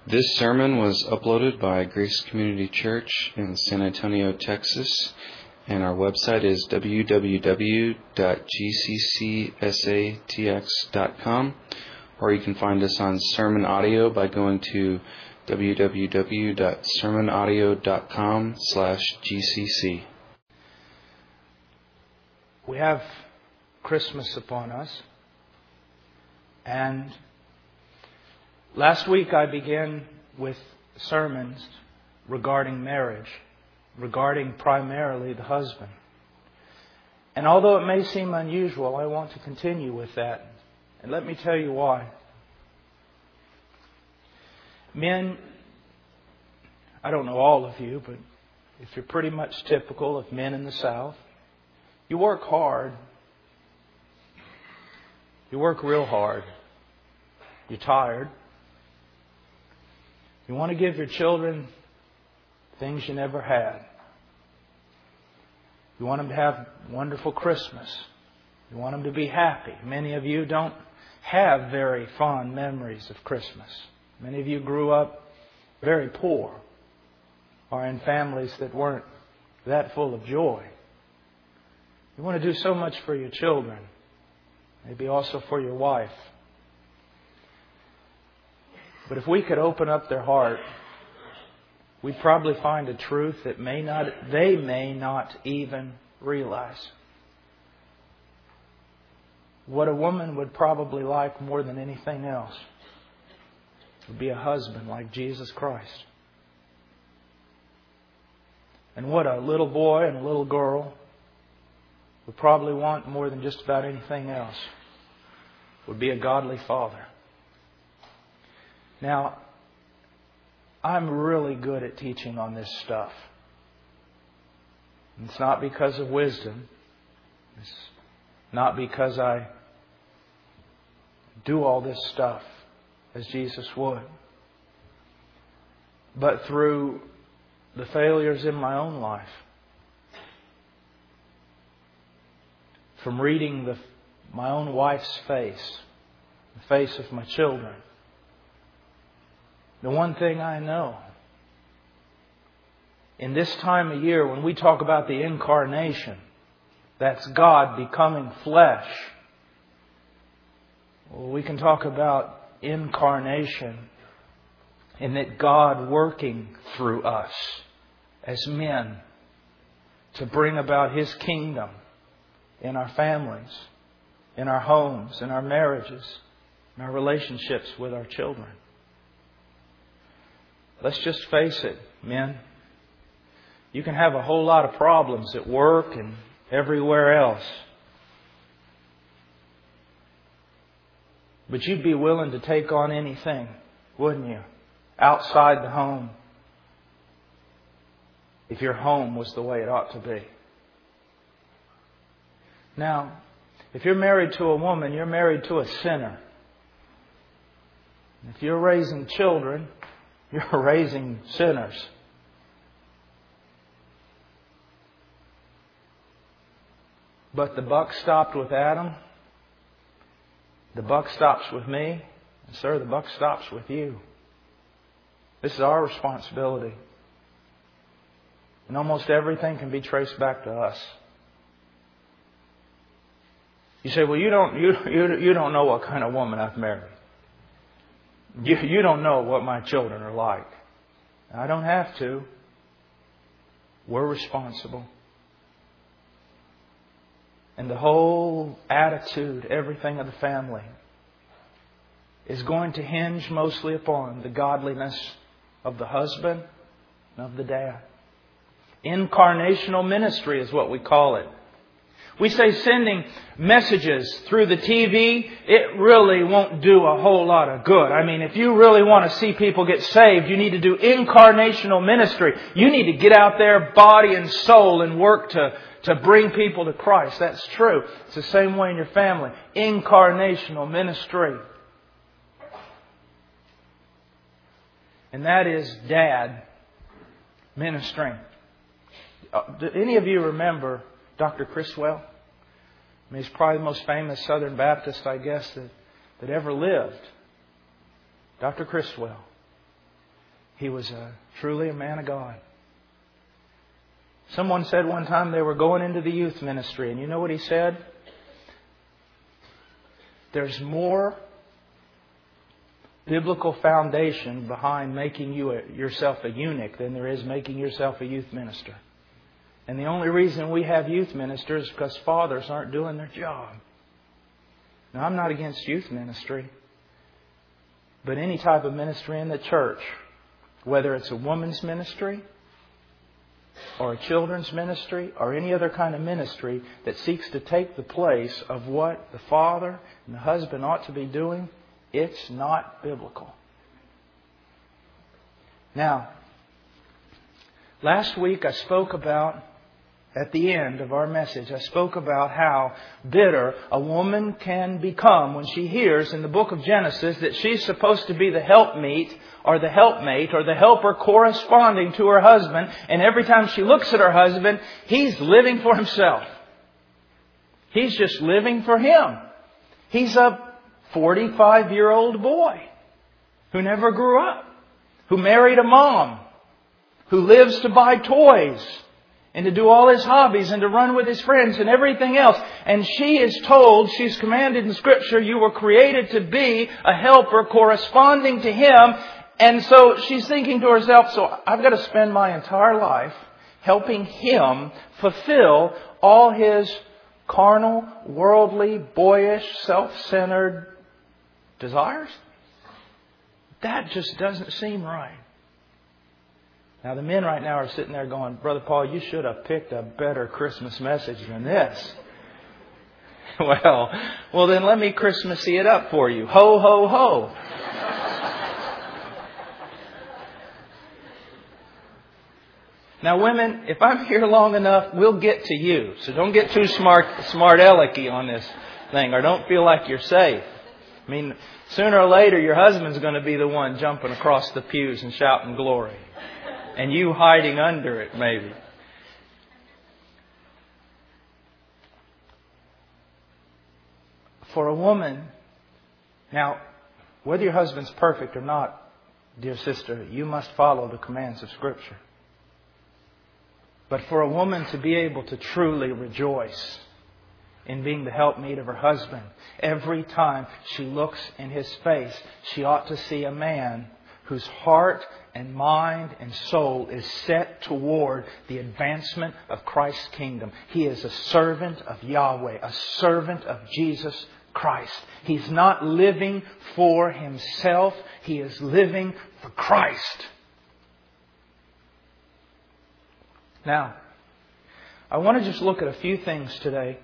This sermon was uploaded by Grace Community Church in San Antonio, Texas, and our website is www.gccsatx.com, or you can find us on Sermon Audio by going to www.sermonaudio.com/GCC. We have Christmas upon us, and last week I began with sermons regarding marriage, regarding primarily the husband. And although it may seem unusual, I want to continue with that. And let me tell you why. Men, I don't know all of you, but if you're pretty much typical of men in the South, you work hard. You work real hard. You're tired. You want to give your children things you never had. You want them to have a wonderful Christmas. You want them to be happy. Many of you don't have very fond memories of Christmas. Many of you grew up very poor or in families that weren't that full of joy. You want to do so much for your children, maybe also for your wife. But if we could open up their heart, we'd probably find a truth that they may not even realize. What a woman would probably like more than anything else would be a husband like Jesus Christ. And what a little boy and a little girl would probably want more than just about anything else would be a godly father. Now, I'm really good at teaching on this stuff. It's not because of wisdom. It's not because I do all this stuff as Jesus would. But through the failures in my own life. From reading my own wife's face, the face of my children. The one thing I know, in this time of year when we talk about the incarnation, that's God becoming flesh. Well, we can talk about incarnation in that God working through us as men to bring about His kingdom in our families, in our homes, in our marriages, in our relationships with our children. Let's just face it, men. You can have a whole lot of problems at work and everywhere else. But you'd be willing to take on anything, wouldn't you? Outside the home. If your home was the way it ought to be. Now, if you're married to a woman, you're married to a sinner. If you're raising children, you're raising sinners. But the buck stopped with Adam. The buck stops with me. And sir, the buck stops with you. This is our responsibility. And almost everything can be traced back to us. You say, well, you don't know what kind of woman I've married. You don't know what my children are like. I don't have to. We're responsible. And the whole attitude, everything of the family is going to hinge mostly upon the godliness of the husband and of the dad. Incarnational ministry is what we call it. We say sending messages through the TV, it really won't do a whole lot of good. I mean, if you really want to see people get saved, you need to do incarnational ministry. You need to get out there, body and soul, and work to bring people to Christ. That's true. It's the same way in your family. Incarnational ministry. And that is Dad ministering. Do any of you remember Dr. Criswell? I mean, he's probably the most famous Southern Baptist, I guess, that ever lived. Dr. Criswell. He was truly a man of God. Someone said one time they were going into the youth ministry, and you know what he said? There's more biblical foundation behind making yourself a eunuch than there is making yourself a youth minister. And the only reason we have youth ministers is because fathers aren't doing their job. Now, I'm not against youth ministry, but any type of ministry in the church, whether it's a woman's ministry or a children's ministry or any other kind of ministry that seeks to take the place of what the father and the husband ought to be doing, it's not biblical. Now, last week I spoke about, at the end of our message, I spoke about how bitter a woman can become when she hears in the book of Genesis that she's supposed to be the helpmeet or the helpmate or the helper corresponding to her husband. And every time she looks at her husband, he's living for himself. He's just living for him. He's a 45-year-old boy who never grew up, who married a mom, who lives to buy toys and to do all his hobbies and to run with his friends and everything else. And she is told, she's commanded in Scripture, you were created to be a helper corresponding to him. And so she's thinking to herself, so I've got to spend my entire life helping him fulfill all his carnal, worldly, boyish, self-centered desires? That just doesn't seem right. Now, the men right now are sitting there going, Brother Paul, you should have picked a better Christmas message than this. Well, then let me Christmassy it up for you. Ho, ho, ho. Now, women, if I'm here long enough, we'll get to you. So don't get too smart alecky on this thing, or don't feel like you're safe. I mean, sooner or later, your husband's going to be the one jumping across the pews and shouting glory. And you hiding under it, maybe. For a woman, now, whether your husband's perfect or not, dear sister, you must follow the commands of Scripture. But for a woman to be able to truly rejoice in being the helpmeet of her husband, every time she looks in his face, she ought to see a man whose heart and mind and soul is set toward the advancement of Christ's kingdom. He is a servant of Yahweh, a servant of Jesus Christ. He's not living for himself. He is living for Christ. Now, I want to just look at a few things today.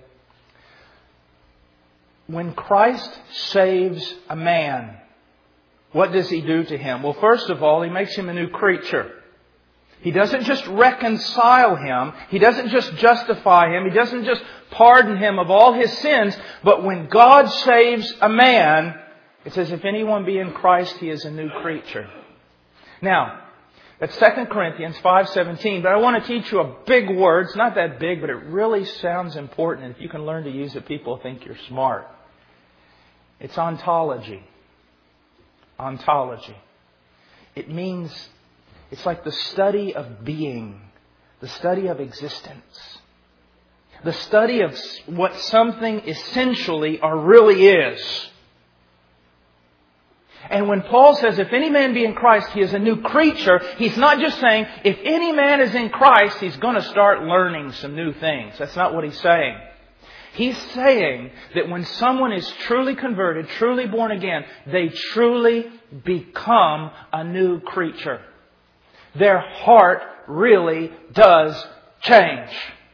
When Christ saves a man, what does He do to him? Well, first of all, He makes him a new creature. He doesn't just reconcile him. He doesn't just justify him. He doesn't just pardon him of all his sins. But when God saves a man, it says, if anyone be in Christ, he is a new creature. Now, that's 2 Corinthians 5:17. But I want to teach you a big word. It's not that big, but it really sounds important. And if you can learn to use it, people will think you're smart. It's ontology. Ontology. It means, it's like the study of being, the study of existence, the study of what something essentially or really is. And when Paul says, if any man be in Christ, he is a new creature, he's not just saying, if any man is in Christ, he's going to start learning some new things. That's not what he's saying. He's saying that when someone is truly converted, truly born again, they truly become a new creature. Their heart really does change.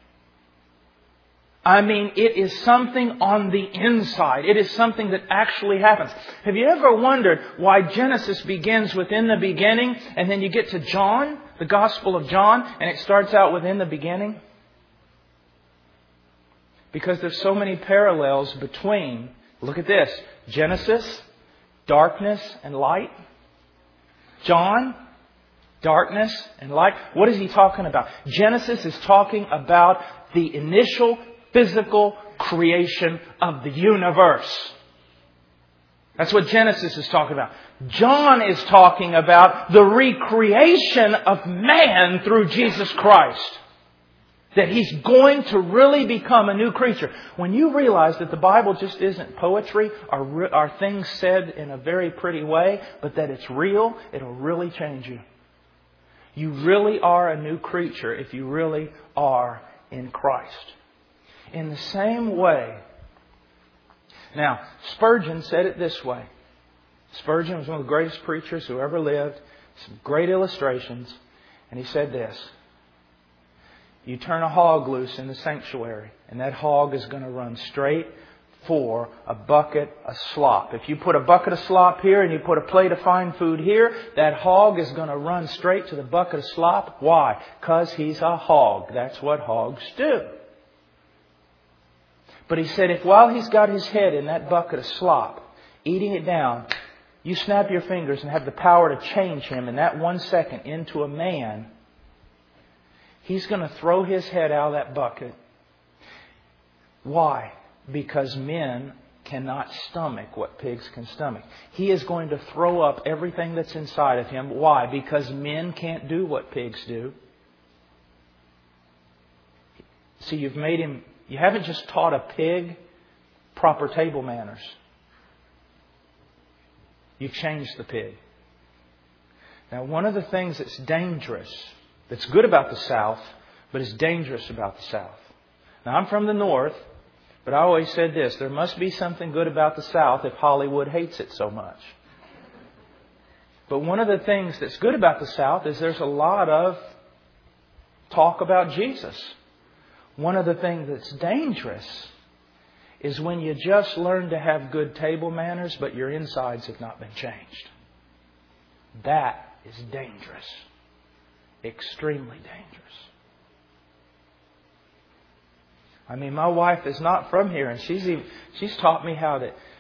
I mean, it is something on the inside. It is something that actually happens. Have you ever wondered why Genesis begins within the beginning and then you get to John, the Gospel of John, and it starts out within the beginning? Because there's so many parallels between, look at this, Genesis, darkness and light. John, darkness and light. What is he talking about? Genesis is talking about the initial physical creation of the universe. That's what Genesis is talking about. John is talking about the recreation of man through Jesus Christ. That he's going to really become a new creature. When you realize that the Bible just isn't poetry or things said in a very pretty way, but that it's real, it'll really change you. You really are a new creature if you really are in Christ. In the same way. Now, Spurgeon said it this way. Spurgeon was one of the greatest preachers who ever lived. Some great illustrations. And he said this. You turn a hog loose in the sanctuary, and that hog is going to run straight for a bucket of slop. If you put a bucket of slop here and you put a plate of fine food here, that hog is going to run straight to the bucket of slop. Why? Because he's a hog. That's what hogs do. But he said, if while he's got his head in that bucket of slop, eating it down, you snap your fingers and have the power to change him in that 1 second into a man, he's going to throw his head out of that bucket. Why? Because men cannot stomach what pigs can stomach. He is going to throw up everything that's inside of him. Why? Because men can't do what pigs do. See, you've made him... You haven't just taught a pig proper table manners. You've changed the pig. Now, one of the things that's dangerous, that's good about the South, but is dangerous about the South. Now, I'm from the North, but I always said this. There must be something good about the South if Hollywood hates it so much. But one of the things that's good about the South is there's a lot of talk about Jesus. One of the things that's dangerous is when you just learn to have good table manners, but your insides have not been changed. That is dangerous. Extremely dangerous. I mean, my wife is not from here, and she's taught me how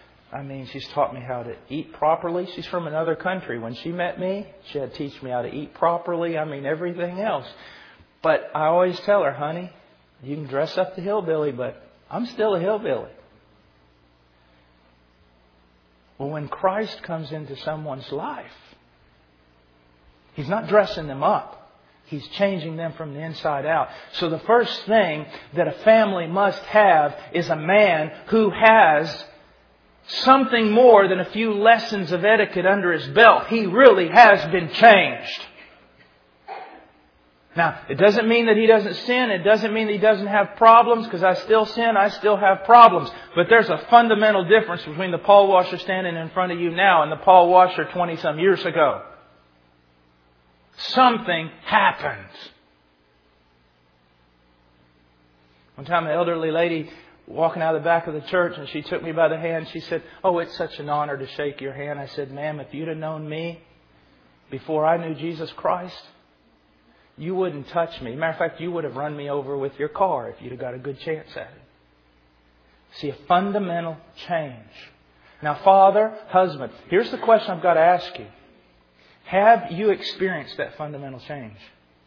to eat properly. She's from another country. When she met me, she had to teach me how to eat properly. Everything else. But I always tell her, honey, you can dress up the hillbilly, but I'm still a hillbilly. Well, when Christ comes into someone's life, He's not dressing them up. He's changing them from the inside out. So the first thing that a family must have is a man who has something more than a few lessons of etiquette under his belt. He really has been changed. Now, it doesn't mean that he doesn't sin. It doesn't mean that he doesn't have problems, because I still sin. I still have problems. But there's a fundamental difference between the Paul Washer standing in front of you now and the Paul Washer 20-some years ago. Something happened. One time, an elderly lady walking out of the back of the church, and she took me by the hand. She said, "Oh, it's such an honor to shake your hand." I said, "Ma'am, if you'd have known me before I knew Jesus Christ, you wouldn't touch me. Matter of fact, you would have run me over with your car if you'd have got a good chance at it." See, a fundamental change. Now, father, husband, here's the question I've got to ask you. Have you experienced that fundamental change?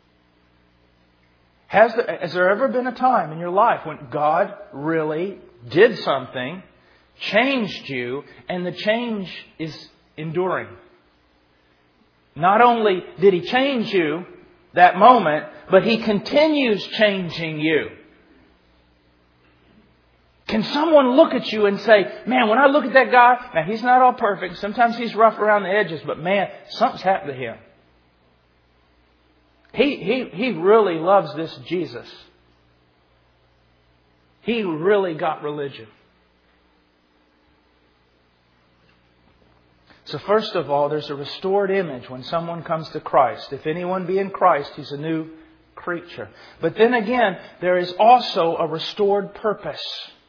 Has there ever been a time in your life when God really did something, changed you, and the change is enduring? Not only did He change you that moment, but He continues changing you. Can someone look at you and say, "Man, when I look at that guy," now he's not all perfect. Sometimes he's rough around the edges, but man, something's happened to him. He really loves this Jesus. He really got religion. So first of all, there's a restored image when someone comes to Christ. If anyone be in Christ, he's a new creature. But then again, there is also a restored purpose.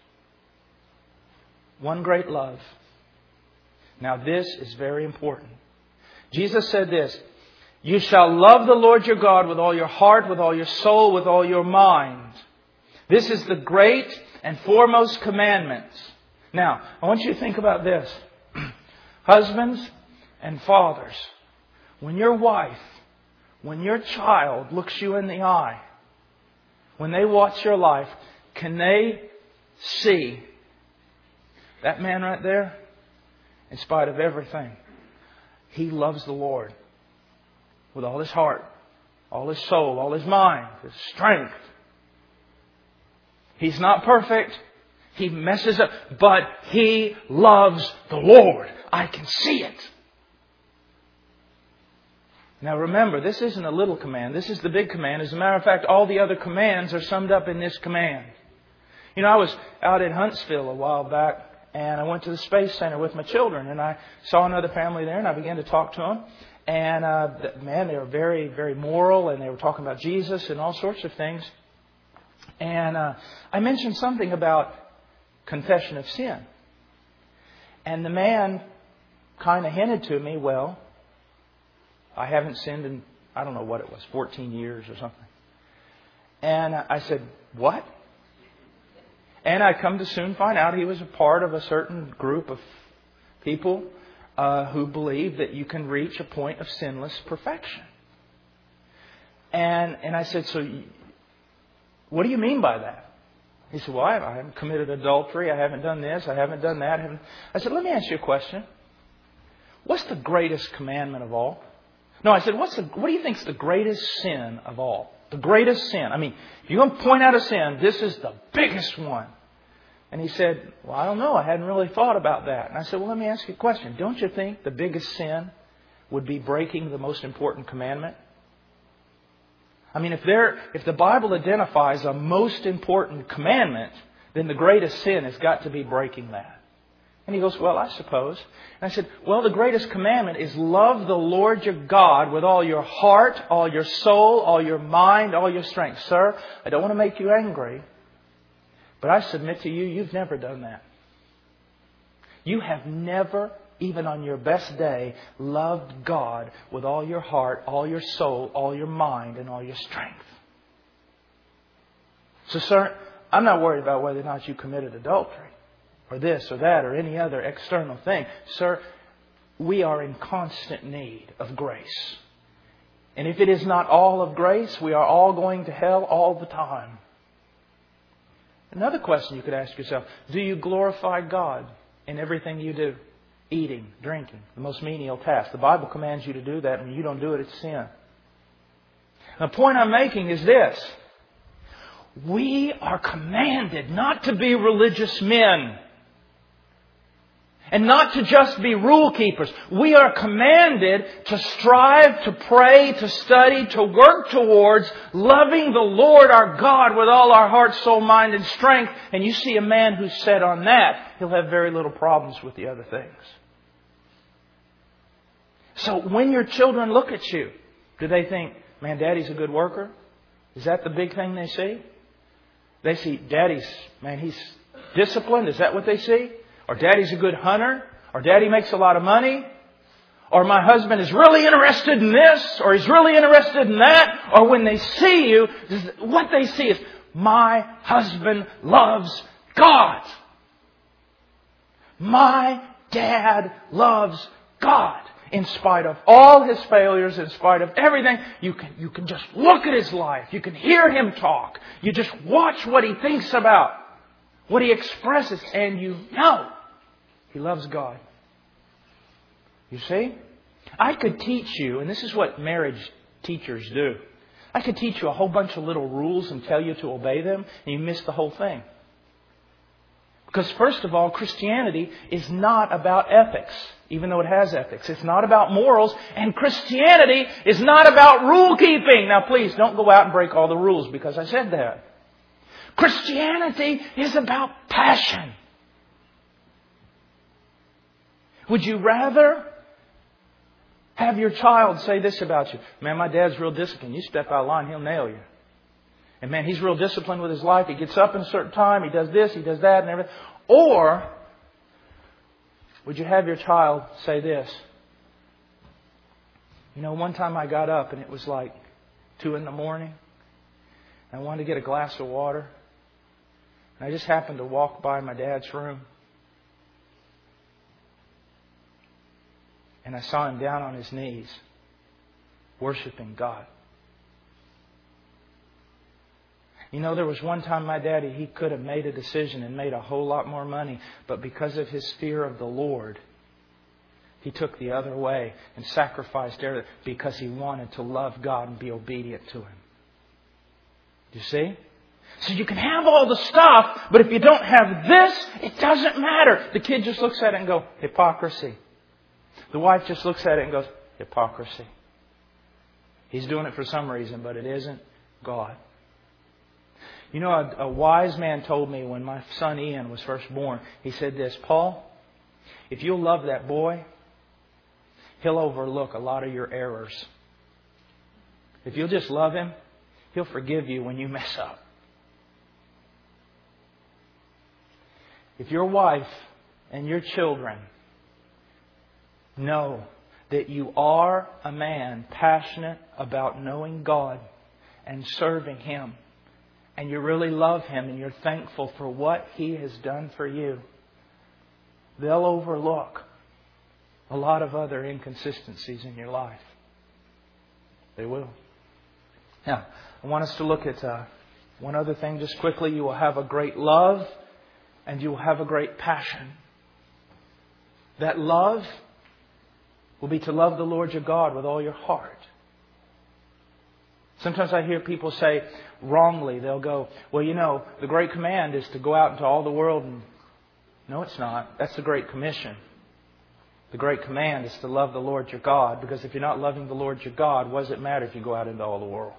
One great love. Now this is very important. Jesus said this, "You shall love the Lord your God with all your heart, with all your soul, with all your mind. This is the great and foremost commandment." Now, I want you to think about this. Husbands and fathers, when your wife, when your child looks you in the eye, when they watch your life, can they see that man right there in spite of everything, he loves the Lord with all his heart, all his soul, all his mind, his strength. He's not perfect. He messes up, but he loves the Lord. I can see it. Now remember, this isn't a little command. This is the big command. As a matter of fact, all the other commands are summed up in this command. You know, I was out in Huntsville a while back, and I went to the Space Center with my children, and I saw another family there, and I began to talk to them. And man, they were very, very moral, and they were talking about Jesus and all sorts of things. And I mentioned something about confession of sin. And the man kind of hinted to me, well, I haven't sinned in, I don't know what it was, 14 years or something. And I said, what? And I come to soon find out he was a part of a certain group of people who believe that you can reach a point of sinless perfection. And I said, so what do you mean by that? He said, well, I haven't committed adultery. I haven't done this. I haven't done that. I said, let me ask you a question. What's the greatest commandment of all? No, I said, what do you think is the greatest sin of all? The greatest sin. I mean, if you're going to point out a sin, this is the biggest one. And he said, well, I don't know. I hadn't really thought about that. And I said, well, let me ask you a question. Don't you think the biggest sin would be breaking the most important commandment? I mean, if the Bible identifies a most important commandment, then the greatest sin has got to be breaking that. And he goes, well, I suppose. And I said, well, the greatest commandment is love the Lord your God with all your heart, all your soul, all your mind, all your strength. Sir, I don't want to make you angry, but I submit to you, you've never done that. You have never, even on your best day, loved God with all your heart, all your soul, all your mind, and all your strength. So, sir, I'm not worried about whether or not you committed adultery, or this or that, or any other external thing. Sir, we are in constant need of grace. And if it is not all of grace, we are all going to hell all the time. Another question you could ask yourself, do you glorify God in everything you do? Eating, drinking, the most menial task. The Bible commands you to do that, and when you don't do it, it's sin. The point I'm making is this. We are commanded not to be religious men. And not to just be rule keepers. We are commanded to strive, to pray, to study, to work towards loving the Lord our God with all our heart, soul, mind, and strength. And you see a man who's set on that, he'll have very little problems with the other things. So when your children look at you, do they think, man, Daddy's a good worker? Is that the big thing they see? They see, Daddy's, man, he's disciplined. Is that what they see? Or Daddy's a good hunter? Or Daddy makes a lot of money? Or my husband is really interested in this? Or he's really interested in that? Or when they see you, what they see is, my husband loves God. My dad loves God. In spite of all his failures, in spite of everything, you can just look at his life. You can hear him talk. You just watch what he thinks about, what he expresses, and you know he loves God. You see? I could teach you, and this is what marriage teachers do. I could teach you a whole bunch of little rules and tell you to obey them, and you miss the whole thing. Because first of all, Christianity is not about ethics, even though it has ethics. It's not about morals, and Christianity is not about rule keeping. Now please, don't go out and break all the rules because I said that. Christianity is about passion. Would you rather have your child say this about you? Man, my dad's real disciplined. You step out of line, he'll nail you. And man, he's real disciplined with his life. He gets up in a certain time. He does this, he does that, and everything. Or would you have your child say this? You know, one time I got up and it was like 2 a.m. And I wanted to get a glass of water. And I just happened to walk by my dad's room. And I saw him down on his knees, worshiping God. You know, there was one time my daddy, he could have made a decision and made a whole lot more money. But because of his fear of the Lord, He took the other way and sacrificed everything because He wanted to love God and be obedient to Him. You see? So you can have all the stuff, but if you don't have this, it doesn't matter. The kid just looks at it and goes, hypocrisy. The wife just looks at it and goes, hypocrisy. He's doing it for some reason, but it isn't God. You know, a wise man told me when my son Ian was first born, he said this, Paul, if you'll love that boy, he'll overlook a lot of your errors. If you'll just love him, he'll forgive you when you mess up. If your wife and your children know that you are a man passionate about knowing God and serving Him, and you really love Him and you're thankful for what He has done for you, they'll overlook a lot of other inconsistencies in your life. They will. Now, I want us to look at one other thing just quickly. You will have a great love and you will have a great passion. That love will be to love the Lord your God with all your heart. Sometimes I hear people say wrongly, they'll go, well, you know, the Great Command is to go out into all the world. And no, it's not. That's the Great Commission. The Great Command is to love the Lord your God, because if you're not loving the Lord your God, what does it matter if you go out into all the world?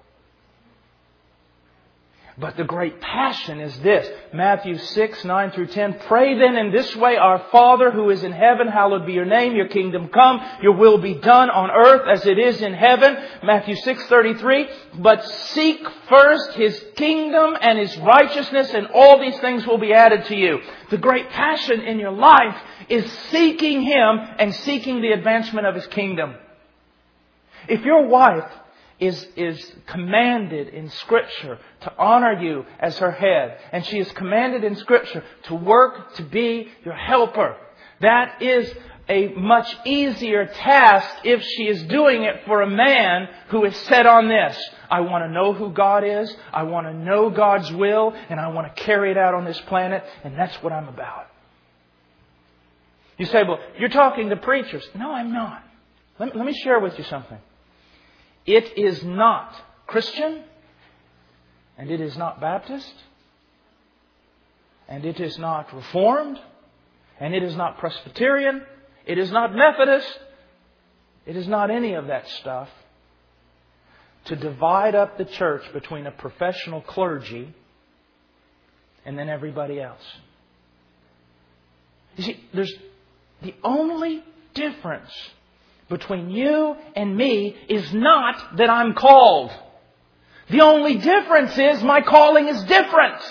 But the great passion is this. Matthew 6, 9 through 10. Pray then in this way, Our Father who is in heaven, hallowed be your name. Your kingdom come. Your will be done on earth as it is in heaven. Matthew 6:33. But seek first His kingdom and His righteousness, and all these things will be added to you. The great passion in your life is seeking Him and seeking the advancement of His kingdom. If your wife is commanded in Scripture to honor you as her head, and she is commanded in Scripture to work to be your helper, that is a much easier task if she is doing it for a man who is set on this. I want to know who God is, I want to know God's will, and I want to carry it out on this planet, and that's what I'm about. You say, well, you're talking to preachers. No, I'm not. Let me share with you something. It is not Christian, and it is not Baptist, and it is not Reformed, and it is not Presbyterian, it is not Methodist, it is not any of that stuff to divide up the church between a professional clergy and then everybody else. You see, there's the only difference between you and me is not that I'm called. The only difference is my calling is different.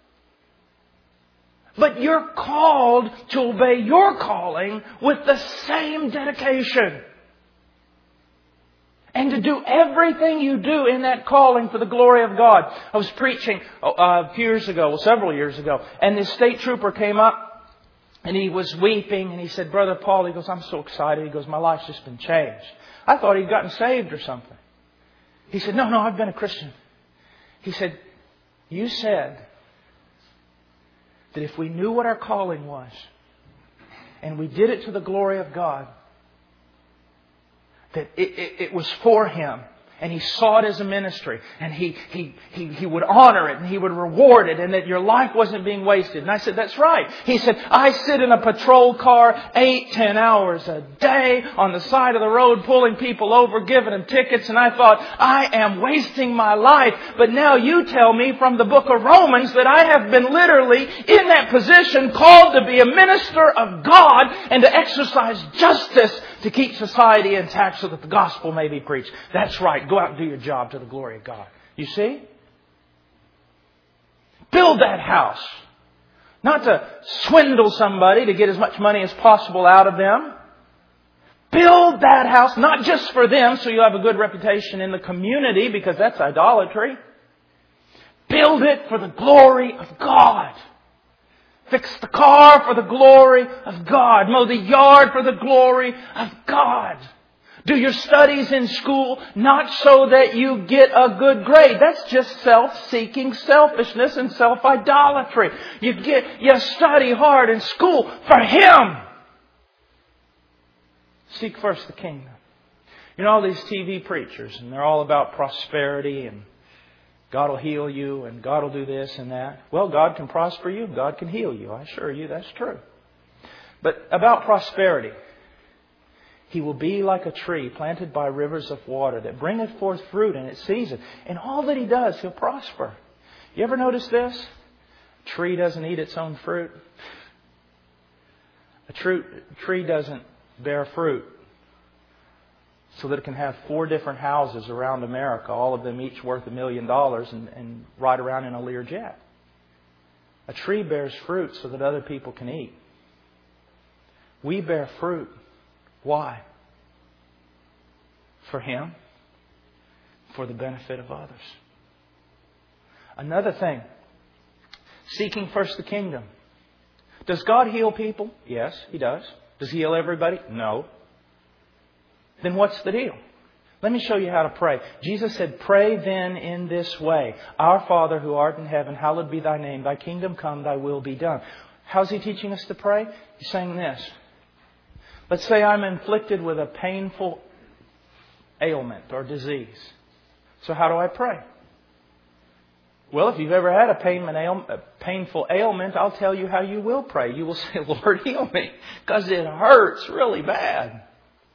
But you're called to obey your calling with the same dedication. And to do everything you do in that calling for the glory of God. I was preaching several years ago, and this state trooper came up. And he was weeping, and he said, Brother Paul, he goes, I'm so excited. He goes, my life's just been changed. I thought he'd gotten saved or something. He said, no, I've been a Christian. He said, you said that if we knew what our calling was, and we did it to the glory of God, that it was for Him. And He saw it as a ministry. And He would honor it. And He would reward it. And that your life wasn't being wasted. And I said, that's right. He said, I sit in a patrol car 8-10 hours a day on the side of the road pulling people over, giving them tickets. And I thought, I am wasting my life. But now you tell me from the book of Romans that I have been literally in that position, called to be a minister of God and to exercise justice to keep society intact so that the gospel may be preached. That's right. Go out and do your job to the glory of God. You see? Build that house. Not to swindle somebody to get as much money as possible out of them. Build that house, not just for them so you'll have a good reputation in the community, because that's idolatry. Build it for the glory of God. Fix the car for the glory of God. Mow the yard for the glory of God. Do your studies in school not so that you get a good grade. That's just self-seeking selfishness and self-idolatry. You study hard in school for Him. Seek first the kingdom. You know all these TV preachers, and they're all about prosperity and God will heal you and God will do this and that. Well, God can prosper you. God can heal you. I assure you that's true. But about prosperity, He will be like a tree planted by rivers of water that bringeth forth fruit in its season. And all that He does, He'll prosper. You ever notice this? A tree doesn't eat its own fruit. A tree doesn't bear fruit so that it can have 4 different houses around America, all of them each worth $1 million, and ride around in a Learjet. A tree bears fruit so that other people can eat. We bear fruit. Why? For Him. For the benefit of others. Another thing. Seeking first the kingdom. Does God heal people? Yes, He does. Does He heal everybody? No. Then what's the deal? Let me show you how to pray. Jesus said, pray then in this way. Our Father who art in heaven, hallowed be Thy name. Thy kingdom come, Thy will be done. How's He teaching us to pray? He's saying this. Let's say I'm inflicted with a painful ailment or disease. So how do I pray? Well, if you've ever had a painful ailment, I'll tell you how you will pray. You will say, Lord, heal me, because it hurts really bad.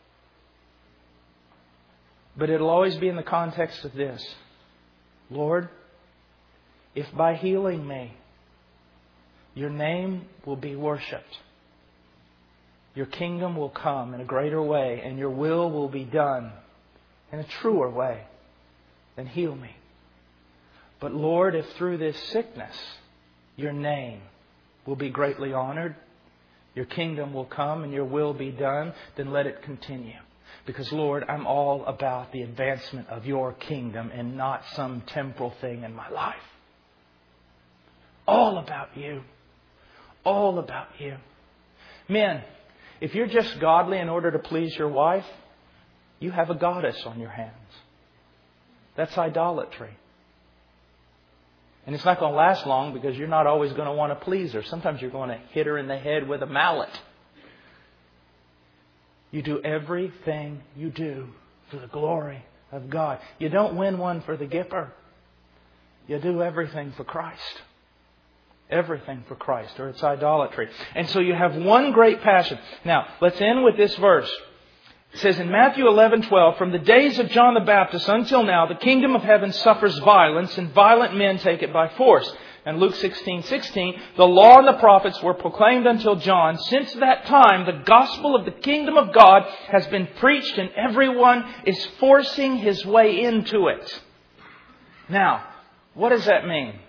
But it'll always be in the context of this. Lord, if by healing me, Your name will be worshipped, Your kingdom will come in a greater way, and Your will be done in a truer way, then heal me. But Lord, if through this sickness Your name will be greatly honored, Your kingdom will come and Your will be done, then let it continue. Because, Lord, I'm all about the advancement of Your kingdom and not some temporal thing in my life. All about You. All about You. Men, if you're just godly in order to please your wife, you have a goddess on your hands. That's idolatry. And it's not going to last long because you're not always going to want to please her. Sometimes you're going to hit her in the head with a mallet. You do everything you do for the glory of God. You don't win one for the gipper. You do everything for Christ. Everything for Christ, or it's idolatry. And so you have one great passion. Now, let's end with this verse. It says in Matthew 11:12, from the days of John the Baptist until now, the kingdom of heaven suffers violence, and violent men take it by force. And Luke 16:16, the law and the prophets were proclaimed until John. Since that time, the gospel of the kingdom of God has been preached, and everyone is forcing his way into it. Now, what does that mean?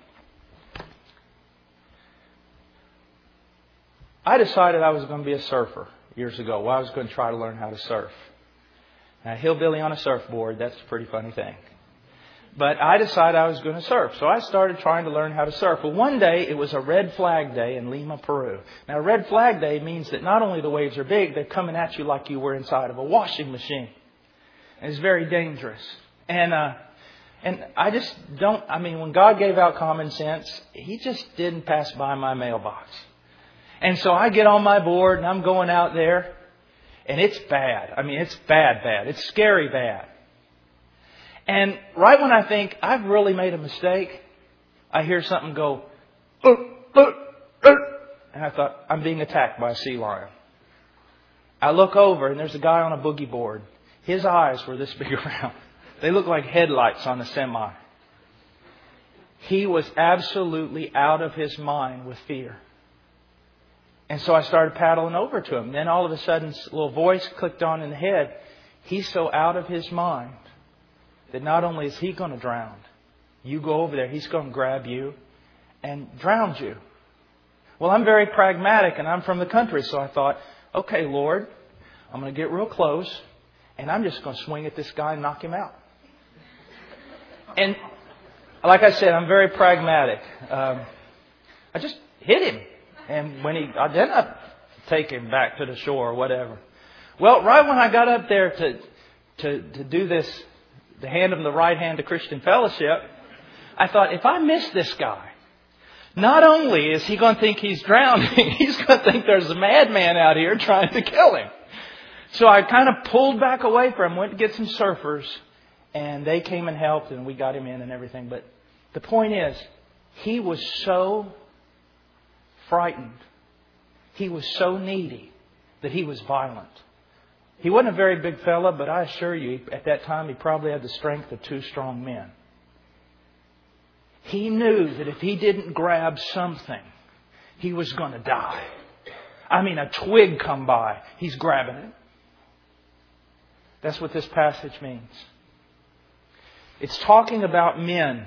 I decided I was going to be a surfer years ago. Well, I was going to try to learn how to surf. Now, hillbilly on a surfboard, that's a pretty funny thing. But I decided I was going to surf. So I started trying to learn how to surf. Well, one day it was a red flag day in Lima, Peru. Now, red flag day means that not only the waves are big, they're coming at you like you were inside of a washing machine. And it's very dangerous. And I just don't, when God gave out common sense, He just didn't pass by my mailbox. And so I get on my board and I'm going out there. And it's bad. It's bad. It's scary bad. And right when I think I've really made a mistake, I hear something go, and I thought, I'm being attacked by a sea lion. I look over and there's a guy on a boogie board. His eyes were this big around. They look like headlights on a semi. He was absolutely out of his mind with fear. And so I started paddling over to him. Then all of a sudden, a little voice clicked on in the head. He's so out of his mind that not only is he going to drown, you go over there, he's going to grab you and drown you. Well, I'm very pragmatic and I'm from the country. So I thought, okay, Lord, I'm going to get real close and I'm just going to swing at this guy and knock him out. And like I said, I'm very pragmatic. I just hit him. And then I take him back to the shore or whatever. Well, right when I got up there to do this, to hand him the right hand to Christian fellowship, I thought, if I miss this guy, not only is he going to think he's drowning, he's going to think there's a madman out here trying to kill him. So I kind of pulled back away from him, went to get some surfers, and they came and helped, and we got him in and everything. But the point is, he was so frightened. He was so needy that he was violent. He wasn't a very big fella, but I assure you, at that time, he probably had the strength of 2 strong men. He knew that if he didn't grab something, he was going to die. I mean, a twig come by, he's grabbing it. That's what this passage means. It's talking about men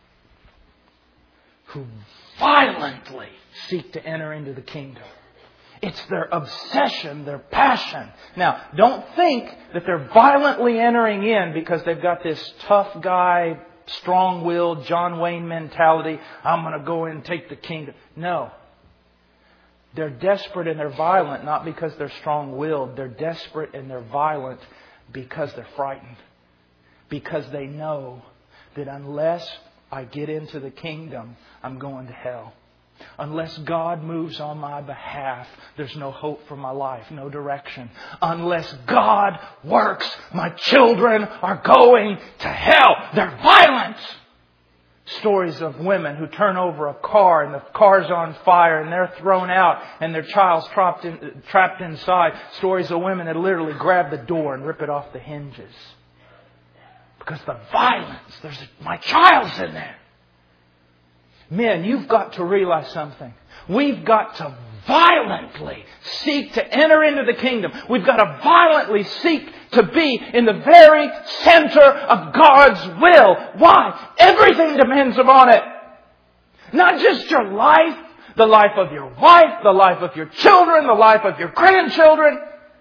who violently seek to enter into the kingdom. It's their obsession, their passion. Now, don't think that they're violently entering in because they've got this tough guy, strong-willed John Wayne mentality. I'm going to go in and take the kingdom. No. They're desperate and they're violent not because they're strong-willed. They're desperate and they're violent because they're frightened. Because they know that unless I get into the kingdom, I'm going to hell. Unless God moves on my behalf, there's no hope for my life, no direction. Unless God works, my children are going to hell. They're violent. Stories of women who turn over a car and the car's on fire and they're thrown out and their child's trapped inside. Stories of women that literally grab the door and rip it off the hinges. Because the violence, my child's in there. Men, you've got to realize something. We've got to violently seek to enter into the kingdom. We've got to violently seek to be in the very center of God's will. Why? Everything depends upon it. Not just your life, the life of your wife, the life of your children, the life of your grandchildren.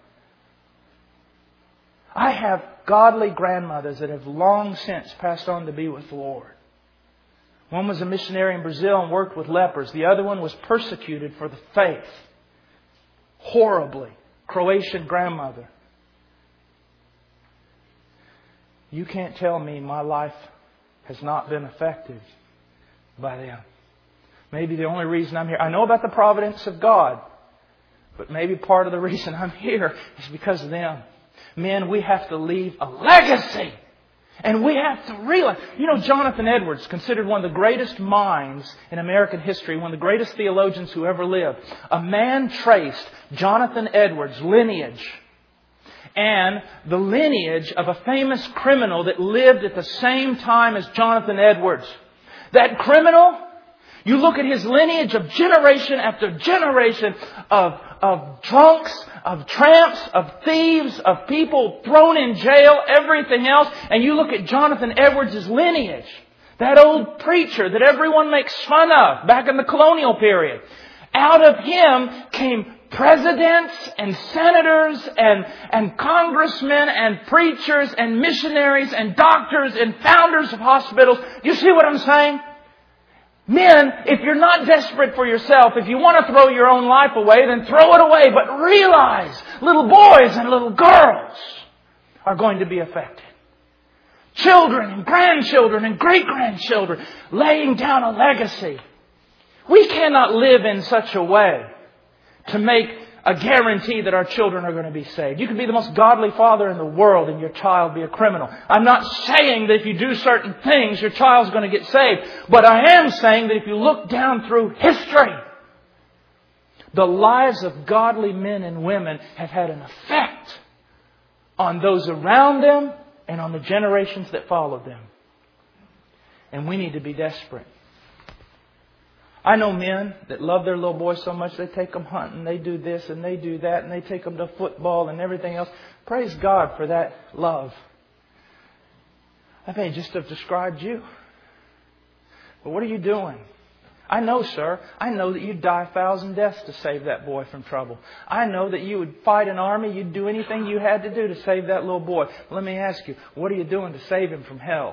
I have godly grandmothers that have long since passed on to be with the Lord. One was a missionary in Brazil and worked with lepers. The other one was persecuted for the faith. Horribly. Croatian grandmother. You can't tell me my life has not been affected by them. Maybe the only reason I'm here... I know about the providence of God. But maybe part of the reason I'm here is because of them. Men, we have to leave a legacy. And we have to realize, Jonathan Edwards, considered one of the greatest minds in American history, one of the greatest theologians who ever lived. A man traced Jonathan Edwards' lineage and the lineage of a famous criminal that lived at the same time as Jonathan Edwards. That criminal, you look at his lineage of generation after generation of drunks, of tramps, of thieves, of people thrown in jail, everything else. And you look at Jonathan Edwards' lineage. That old preacher that everyone makes fun of back in the colonial period. Out of him came presidents and senators and congressmen and preachers and missionaries and doctors and founders of hospitals. You see what I'm saying? Men, if you're not desperate for yourself, if you want to throw your own life away, then throw it away. But realize little boys and little girls are going to be affected. Children and grandchildren and great-grandchildren laying down a legacy. We cannot live in such a way to make a guarantee that our children are going to be saved. You can be the most godly father in the world and your child be a criminal. I'm not saying that if you do certain things, your child's going to get saved. But I am saying that if you look down through history, the lives of godly men and women have had an effect on those around them and on the generations that followed them. And we need to be desperate. I know men that love their little boys so much they take them hunting, they do this and they do that, and they take them to football and everything else. Praise God for that love. I may just have described you. But what are you doing? I know, sir, I know that you'd die 1,000 deaths to save that boy from trouble. I know that you would fight an army, you'd do anything you had to do to save that little boy. Let me ask you, what are you doing to save him from hell?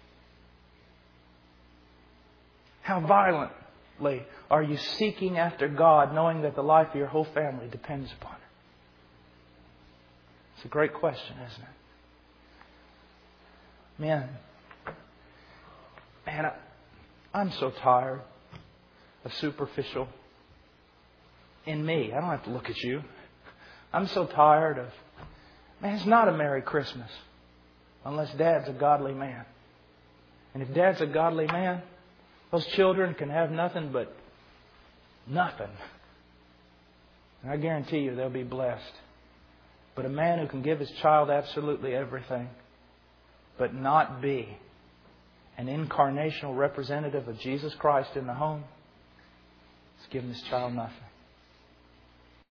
How violent are you seeking after God, knowing that the life of your whole family depends upon it? It's a great question, isn't it? Man, I'm so tired of superficial in me. I don't have to look at you. I'm so tired of Man, it's not a Merry Christmas unless Dad's a godly man. And if Dad's a godly man, those children can have nothing but nothing. And I guarantee you they'll be blessed. But a man who can give his child absolutely everything, but not be an incarnational representative of Jesus Christ in the home, is giving his child nothing.